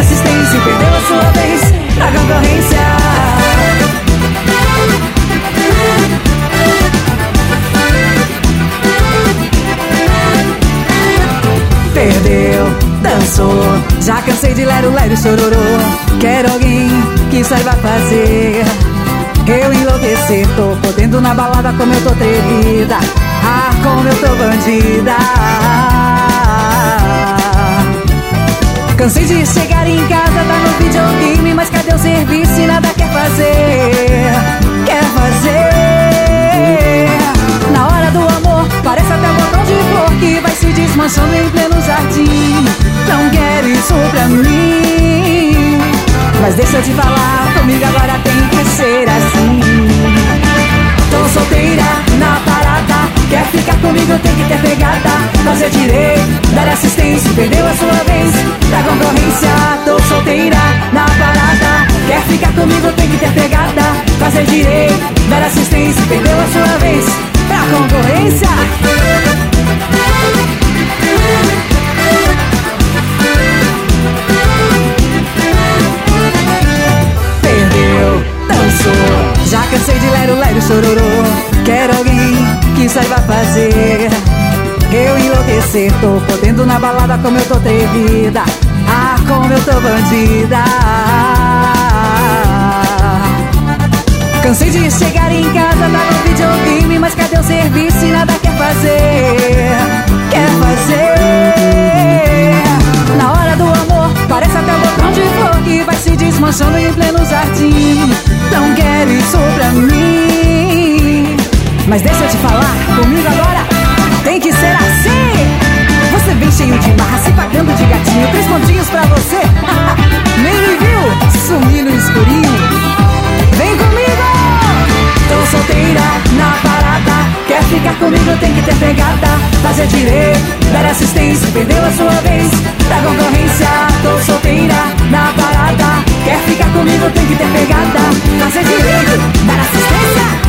assistência e perdeu a sua vez pra concorrência. Perdeu, dançou, já cansei de lero, lero, chororô. Quero alguém que saiba fazer eu enlouquecer. Tô podendo na balada como eu tô atrevida. Ah, como eu tô bandida. Cansei de chegar em casa, tá no videogame, mas cadê o serviço e nada quer fazer? Quer fazer. Na hora do amor, parece até um botão de flor que vai se desmanchando em pleno jardim. Não quero isso pra mim. Mas deixa eu te falar, comigo agora tem que ser assim. Tô solteira, na parada, quer ficar comigo tem que ter pegada. Fazer direito, dar assistência, perdeu a sua vez pra concorrência. Tô solteira, na parada, quer ficar comigo tem que ter pegada. Fazer direito, dar assistência, perdeu a sua vez pra concorrência. Perdeu, dançou, já cansei de lero, lero, chororô. Quero alguém que saiba fazer eu enlouquecer. Tô podendo na balada como eu tô atrevida. Ah, como eu tô bandida. Cansei de chegar em casa, tá no videogame, mas cadê o serviço e nada quer fazer? Quer fazer. Na hora do amor, parece até um botão de flor que vai se desmanchando em pleno jardim. Não quero isso pra mim. Mas deixa eu te falar, comigo agora tem que ser assim. Você vem cheio de marra, se pagando de gatinho, 3 pontinhos pra você. Nem me viu, sumi no escurinho. Vem comigo! Tô solteira, na parada, quer ficar comigo tem que ter pegada. Fazer direito, dar assistência, perdeu a sua vez pra concorrência. Tô solteira, na parada, quer ficar comigo tem que ter pegada. Fazer direito, dar assistência.